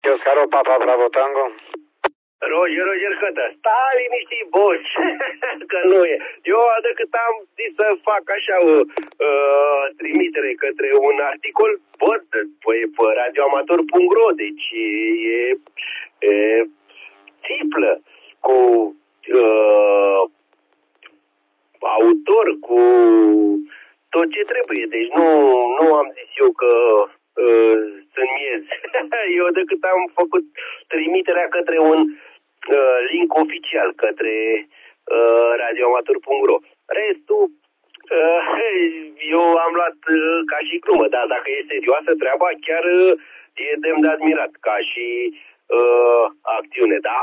Oscar, Papa Bravo Tango. Roger, Cătă, stai liniștit, boss, că nu e. Eu decât am zis să fac așa o trimitere către un articol, pe radioamator.ro, deci e triplă, cu autor, cu tot ce trebuie. Deci nu am zis eu că sunt miez. Eu decât am făcut trimiterea către un link oficial, către radioamator.ro. Restul, eu am luat ca și glumă, dar dacă e serioasă treaba, chiar e demn de admirat, ca și acțiune, da?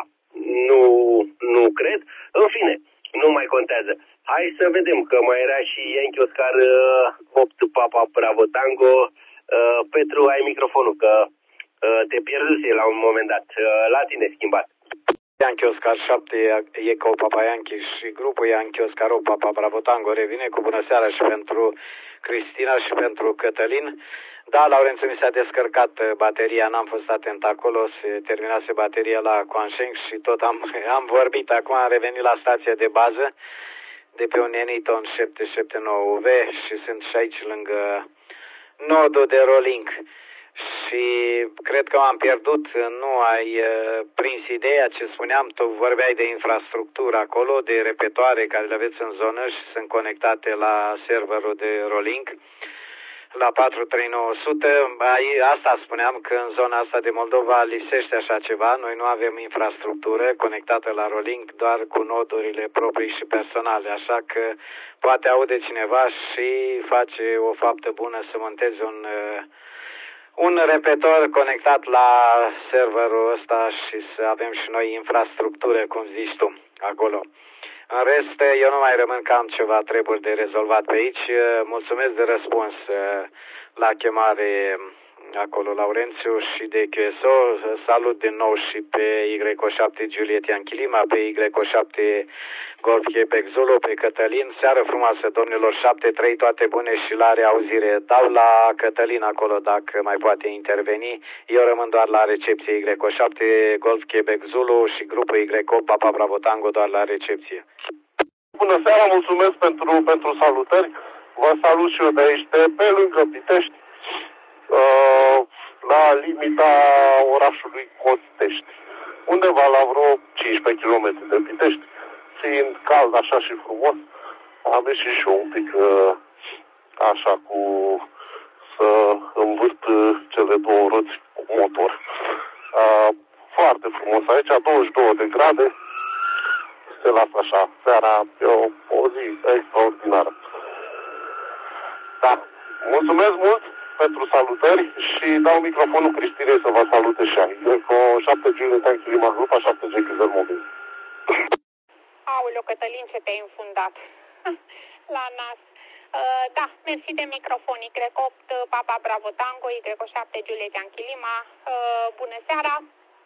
Nu cred. În fine, nu mai contează. Hai să vedem, că mai era și Yankee Oscar 8 Papa Bravo Tango. Petru, ai microfonul, că te pierduse la un moment dat. La tine schimbat. Yankee Oscar 7 Eco Papa Yankee și grupul Yankee Oscar 8 Papa Bravo Tango revine cu bună seara și pentru Cristina și pentru Cătălin. Da, Laurențiu, mi s-a descărcat bateria, n-am fost atent acolo, se terminase bateria la Coanșeng și tot am vorbit. Acum am revenit la stația de bază de pe un Eniton 779V și sunt și aici lângă nodul de rolling. Și cred că m-am pierdut, nu ai prins ideea ce spuneam, tu vorbeai de infrastructură acolo, de repetoare care le aveți în zonă și sunt conectate la serverul de rolling, la 43900. Asta spuneam, că în zona asta de Moldova lipsește așa ceva, noi nu avem infrastructură conectată la rolling, doar cu nodurile proprii și personale, așa că poate aude cineva și face o faptă bună să monteze un repetor conectat la serverul ăsta și să avem și noi infrastructură, cum zici tu, acolo. În rest, eu nu mai rămân, că am ceva treburi de rezolvat pe aici. Mulțumesc de răspuns la chemare acolo, Laurențiu, și de QSO. Salut din nou și pe Y7 Juliet Yankee Lima, pe Y7 Golf Quebec Zulu, pe Cătălin. Seară frumoasă, domnilor, 7-3, toate bune și la reauzire. Dau la Cătălin acolo dacă mai poate interveni. Eu rămân doar la recepție, Y7 Golf Quebec Zulu și grupul Y8 Papa Bravo Tango doar la recepție. Bună seara, mulțumesc pentru salutări. Vă salut și eu de aici, pe lângă Pitești, la limita orașului Costești, undeva la vreo 15 km de Pitești, fiind cald așa și frumos. Am ieșit și eu un pic așa să învârt cele două roți cu motor. Foarte frumos aici, 22 de grade. Se lasă așa, seara, e o zi extraordinară. Da, mulțumesc mult pentru salutări și dau microfonul Cristinei să vă salute și ai. Cu 7 Juliet Yankee Lima, grupa 7 Jekyll Mobil. Aoleu, Cătălin, ce te-ai înfundat la nas. Da, mersi de microfon. Y8 Papa Bravo Tango, Y7 Juliet Yankee Lima. Bună seara.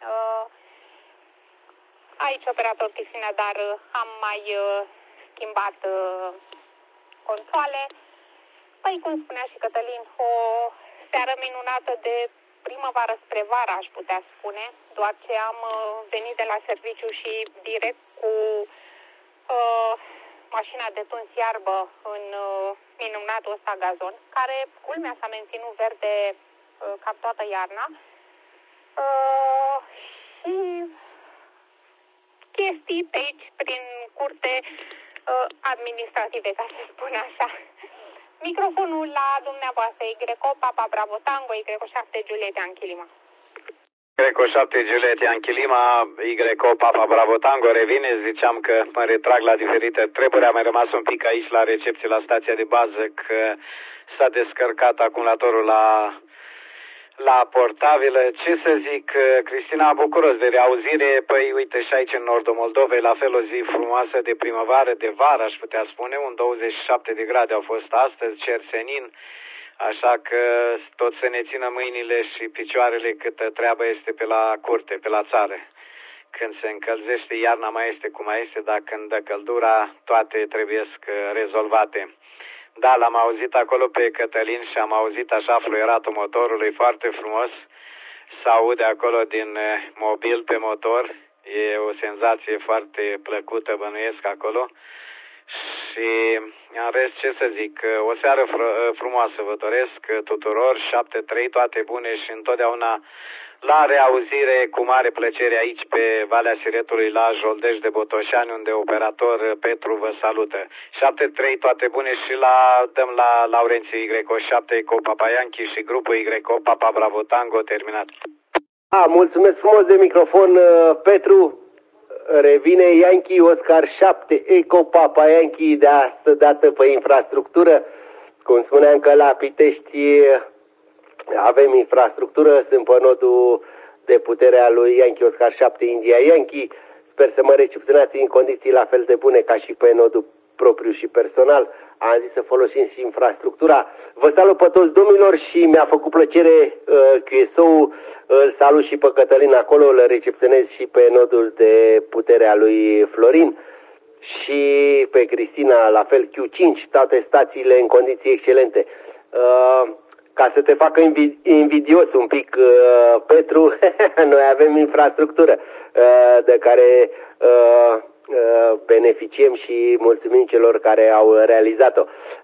Aici operator Cristina, dar am mai schimbat consoale. Păi, cum spunea și Cătălin, o seară minunată de primăvară spre vară, aș putea spune, doar ce am venit de la serviciu și direct cu mașina de tuns iarbă în minunatul ăsta gazon, care, culmea, s-a menținut verde cam toată iarna. Și chestii pe aici, prin curte administrative, ca să spun așa. Microfonul la dumneavoastră, Y8 Papa Bravo Tango, Y7 Juliet Yankee Lima. Y7 Juliet Yankee Lima, Y8 Papa Bravo Tango revine. Ziceam că mă retrag la diferite treburi. Am mai rămas un pic aici la recepție, la stația de bază, că s-a descărcat acumulatorul la portabilă. Ce să zic, Cristina, bucuros de reauzire. Păi uite, și aici în nordul Moldovei, la fel o zi frumoasă de primăvară, de vară, aș putea spune. Un 27 de grade au fost astăzi, cer senin, așa că tot să ne țină mâinile și picioarele câtă treabă este pe la curte, pe la țară. Când se încălzește, iarna mai este cum mai este, dar când dă căldura, toate trebuie rezolvate. Da, l-am auzit acolo pe Cătălin și am auzit așa fluieratul motorului, foarte frumos. se aude acolo din mobil pe motor. E o senzație foarte plăcută, bănuiesc acolo. Și în rest, ce să zic, o seară frumoasă vă doresc tuturor, 7-3, toate bune și întotdeauna la reauzire, cu mare plăcere aici pe Valea Siretului la Joldeș de Botoșani, unde operator Petru vă salută. 7-3, toate bune și dăm la Laurențiu Y7 Eco Papa Yankee și grupul Y8 Papa Bravo Tango terminat. Mulțumesc frumos de microfon, Petru. Revine Yankee Oscar 7 Eco Papa Yankee de astă dată pe infrastructură. Cum spuneam că la Pitești avem infrastructură, sunt pe nodul de putere a lui Yankee Oscar 7 India Yankee. Sper să mă recepționați în condiții la fel de bune ca și pe nodul propriu și personal. Am zis să folosim și infrastructura. Vă salut pe toți domnilor și mi-a făcut plăcere QSO-ul. Îl salut și pe Cătălin acolo, îl recepționez și pe nodul de putere a lui Florin și pe Cristina, la fel Q5, toate stațiile în condiții excelente. Ca să te facă invidios un pic, Petru, noi avem infrastructură de care beneficiem și mulțumim celor care au realizat-o.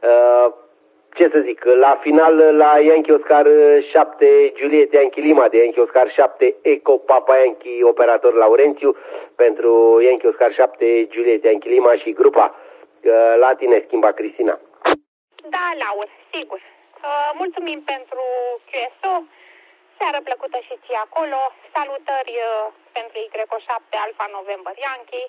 Ce să zic, la final, la Yankee Oscar 7 Juliet Yankee Lima de Yankee Oscar 7 Eco Papa Yankee operator Laurențiu pentru Yankee Oscar 7 Juliet Yankee Lima și grupa. La tine schimba, Cristina. Da, Laur, sigur. Mulțumim pentru QSO. Seară plăcută și ție acolo. Salutări pentru Y7 Alpha November Yankee.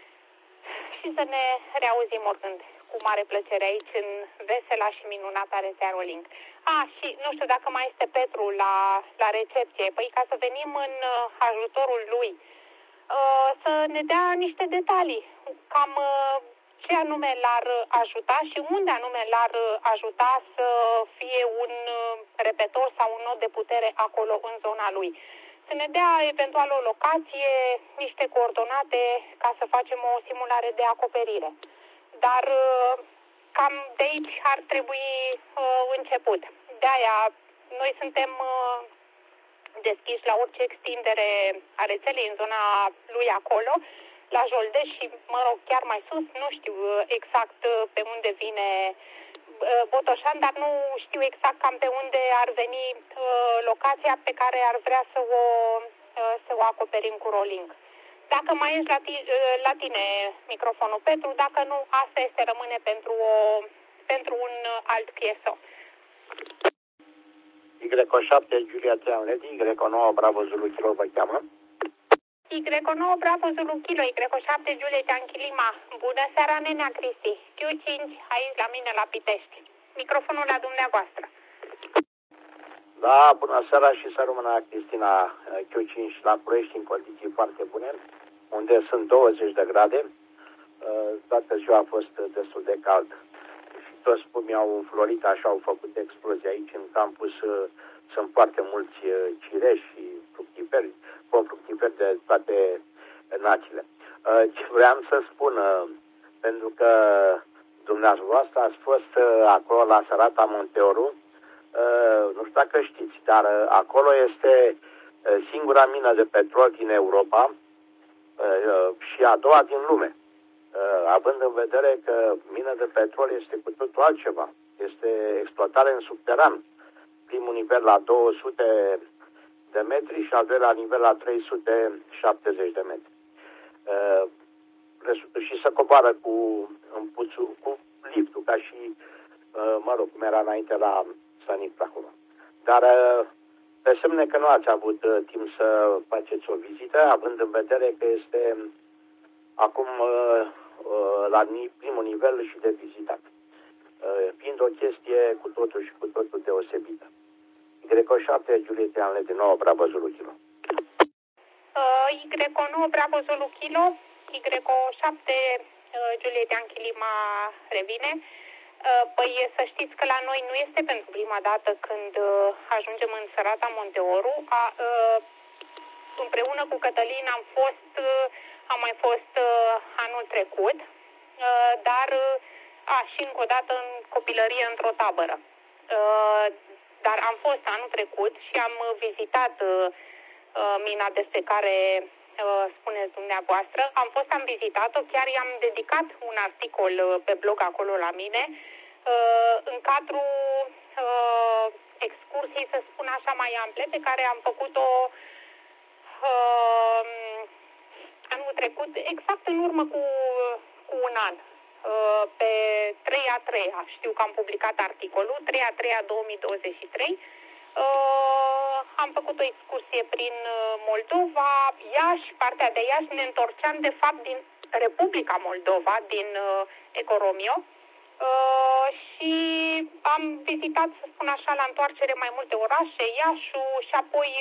Și să ne reauzim oricând cu mare plăcere aici în vesela și minunata rețea Rolling. Și nu știu dacă mai este Petru la recepție. Păi ca să venim în ajutorul lui, să ne dea niște detalii. Cam ce anume l-ar ajuta și unde anume l-ar ajuta să fie un repetor sau un nod de putere acolo în zona lui. Să ne dea eventual o locație, niște coordonate ca să facem o simulare de acoperire. Dar cam de aici ar trebui început. De-aia noi suntem deschiși la orice extindere a rețelei în zona lui acolo, la Joldeș și, mă rog, chiar mai sus, nu știu exact pe unde vine Botoșan, dar nu știu exact cam pe unde ar veni locația pe care ar vrea să o acoperim cu rolling. Dacă mai ești la tine microfonul, Petru, dacă nu, asta este, rămâne pentru un alt QSO. Y7 Julia Trianleti, Y9 Bravo Zulu Kilo vă cheamă. Y9 Bravo Zulu Kilo, Y7 Julia Yankee Lima. Bună seara, nenea Cristi. Q5 aici la mine la Pitești. Microfonul la dumneavoastră. Da, bună seara și să rămână Cristina. Q5 la Ploiești în condiții foarte bune, unde sunt 20 de grade. Toată ziua a fost destul de cald. Și toți spumii au înflorit, așa au făcut explozie aici în campus. Sunt foarte mulți cireși și fructiferi, fructiferi de toate națiile. Ce vreau să spun, pentru că dumneavoastră ați fost acolo la Sărata Monteoru, nu știu dacă știți, dar acolo este singura mină de petrol din Europa și a doua din lume. Având în vedere că mina de petrol este cu totul altceva. Este exploatare în subteran. Primul nivel la 200 de metri și al doilea nivel la 370 de metri. Și se coboară cu liftul, ca și, mă rog, cum era înainte la Sănic acolo. Dar pe semne că nu ați avut timp să faceți o vizită, având în vedere că este acum la primul nivel și de vizitat. Fiind o chestie cu totul și cu totul deosebită. Y7 Juliet Triangle din 9 Bravo Zulu Kilo. Y9 Bravo Zulu Kilo, Y7 Juliet Yankee Lima revine. Păi să știți că la noi nu este pentru prima dată când ajungem în Sărata Monteoru. Împreună cu Cătălin am mai fost anul trecut, dar și încă o dată în copilărie într-o tabără. dar am fost anul trecut și am vizitat mina despre care spuneți dumneavoastră. Am vizitat-o, chiar i-am dedicat un articol pe blog acolo la mine, în cadrul excursii, să spun așa, mai ample, pe care am făcut-o anul trecut, exact în urmă cu un an. Pe 3/3, știu că am publicat articolul, 3/3/2023, am făcut o excursie prin Moldova, Iași, partea de Iași, ne întorceam de fapt din Republica Moldova, din Ecoromio, și am vizitat, să spun așa, la întoarcere mai multe orașe, Iașul și apoi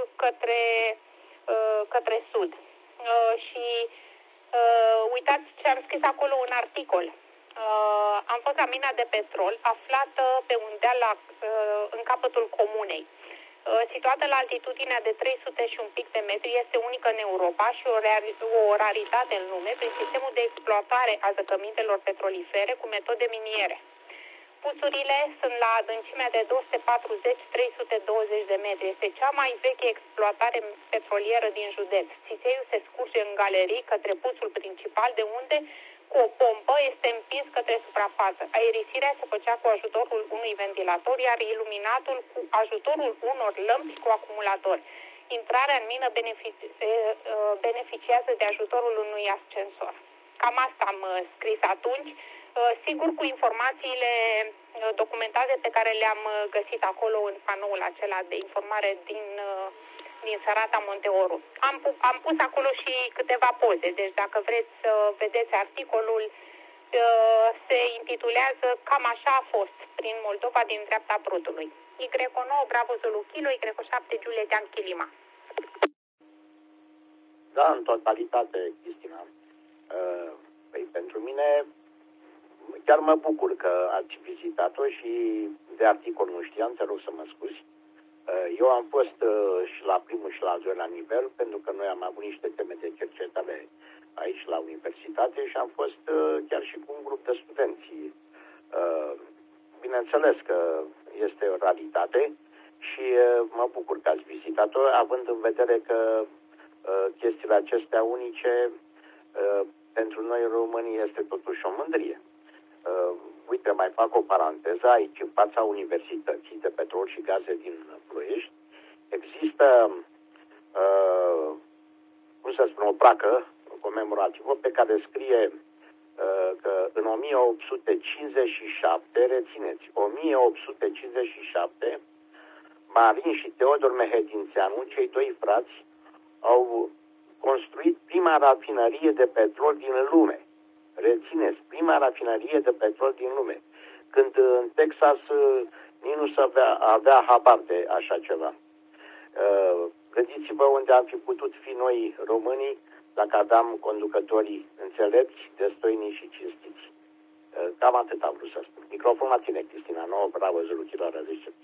către sud. Și uitați ce am scris acolo în articol. Am fost la mina de petrol, aflată pe un deal în capătul comunei. Situată la altitudinea de 300 și un pic de metri, este unică în Europa și o raritate în lume prin sistemul de exploatare a zăcămintelor petrolifere cu metode miniere. Puțurile sunt la adâncimea de 240-320 de metri. Este cea mai veche exploatare petrolieră din județ. Țițeiul se scurge în galerii către puțul principal, de unde cu o pompă este împins către suprafață. Aerisirea se făcea cu ajutorul unui ventilator, iar iluminatul cu ajutorul unor lămpi cu acumulator. Intrarea în mină beneficiază de ajutorul unui ascensor. Cam asta am scris atunci, sigur cu informațiile documentate pe care le-am găsit acolo în panoul acela de informare din Sărata Monteoru. Am pus acolo și câteva poze, deci dacă vreți să vedeți articolul, se intitulează Cam așa a fost, prin Moldova din dreapta Prutului. Y9 Bravo Zulu Kilo, Y7 Giulia Chilima. Da, în totalitate, Cristina. Pentru mine, chiar mă bucur că ați vizitat-o și de articol nu știam, te rog să mă scuzi. Eu am fost și la primul și la al doilea nivel, pentru că noi am avut niște teme de cercetare aici la universitate și am fost chiar și cu un grup de studenți. Bineînțeles că este o realitate și mă bucur că ați vizitat-o, având în vedere că chestiile acestea unice pentru noi românii este totuși o mândrie. Uite, mai fac o paranteză, aici în fața Universității de Petrol și Gaze din Ploiești există, cum să spun, o placă comemorativă pe care scrie că în 1857, rețineți, 1857, Marin și Teodor Mehedințeanu, cei doi frați, au construit prima rafinărie de petrol din lume. Rețineți, prima rafinărie de petrol din lume. Când în Texas nici nu se avea habar de așa ceva. Gândiți-vă unde am fi putut fi noi românii dacă aveam conducătorii înțelepți, destoinici și cinstiți. Cam atât am vrut să spun. Microfonul la tine, Cristina, 9 Bravo Zulu Kilo 10.